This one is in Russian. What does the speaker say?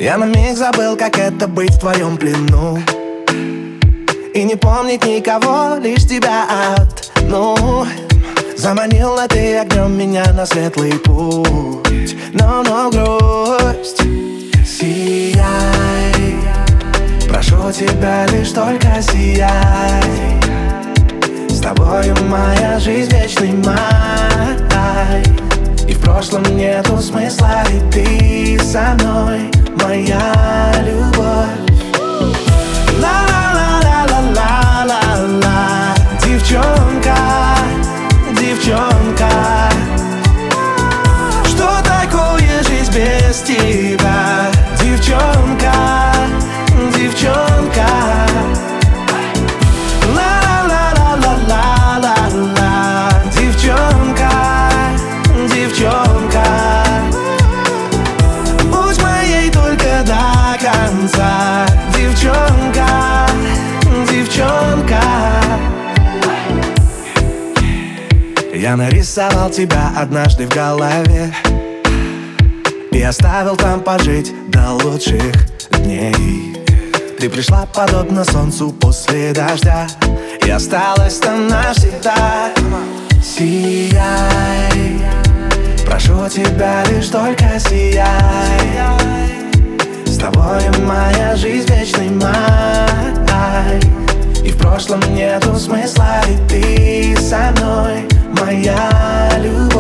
Я на миг забыл, как это быть в твоем плену и не помнить никого, лишь тебя одну. Заманила ты огнем меня на светлый путь, но грусть. Сияй, прошу тебя, лишь только сияй. С тобою моя жизнь вечный май, и в прошлом нету смысла, и ты со мной, моя любовь. Ла-ла-ла-ла-ла-ла-ла, девчонка, девчонка, что такое жизнь без тебя? Девчонка, девчонка. Ла-ла-ла-ла-ла-ла-ла, девчонка, девчонка, будь моей только до конца. Девчонка, девчонка. Я нарисовал тебя однажды в голове и оставил там пожить до лучших дней. Ты пришла подобно солнцу после дождя и осталась там навсегда. Сияй, прошу тебя, лишь только сияй. С тобой моя жизнь вечный май, и в прошлом нету смысла, и ты со мной, моя любовь.